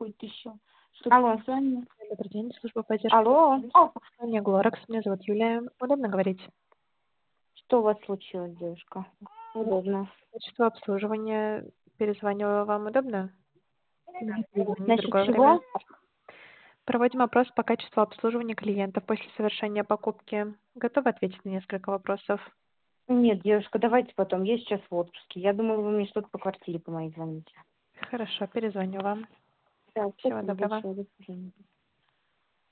будет еще. Алло. Добрый день, служба поддержки. Алло. Компания Глоракс, меня зовут Юлия. Удобно говорить? Что у вас случилось, девушка? Удобно. Качество обслуживания. Перезваниваю вам. Удобно? Насчет Другое чего? время. Проводим опрос по качеству обслуживания клиентов после совершения покупки. Готовы ответить на несколько вопросов? Нет, девушка, давайте потом. Я сейчас в отпуске. Я думала, вы мне что-то по квартире по моей звоните. Хорошо, перезвоню вам. Да, Всего спасибо доброго. большое. До свидания.